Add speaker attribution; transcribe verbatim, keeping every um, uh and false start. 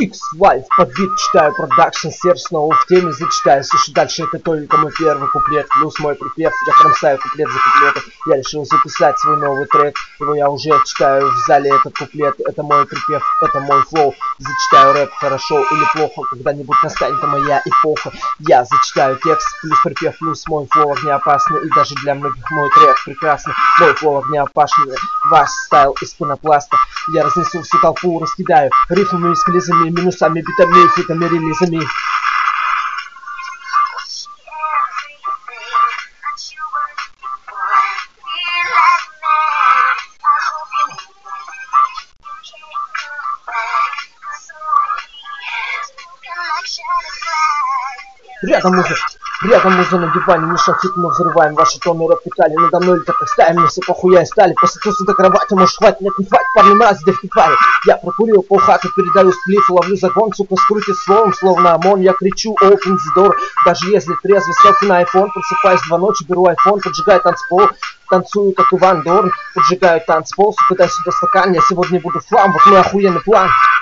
Speaker 1: X Live под бит читаю, продакшн, сердце снова в теме зачитаю. Слушай, дальше это только мой первый куплет, плюс мой припев. Я кромсаю куплет за куплетом. Я решил записать свой новый трек, его я уже читаю в зале этот куплет. Это мой припев, это мой флоу. Зачитаю рэп хорошо или плохо, когда-нибудь настанет моя эпоха. Я зачитаю текст, плюс припев, плюс мой флоу огнеопасный. И даже для многих мой трек прекрасный. Мой флоу огнеопасный, ваш стайл из пенопласта. Я разнесу всю толпу, раскидаю рифмами, сквизами, минусами, битами, фитами, релизами. Рядом уже, рядом уже на диване, не шахит, но взрываем ваши тоны рэп-питали. Надо мной так ставим, мне все похуя и стали. Посадился до кровати, может хватит, нет, не хватит, парни мрази, девки твари. Я прокурил полхаты, передаю сплиф, ловлю загон, сука, скрутит словом, словно ОМОН. Я кричу, open the door, даже если трезво, селфи на айфон. Просыпаюсь два ночи, беру айфон, поджигаю танцпол. Танцую, как Иван Дорн, поджигаю танцпол, сука, дай сюда стакан, я сегодня буду флам, вот мой охуенный план.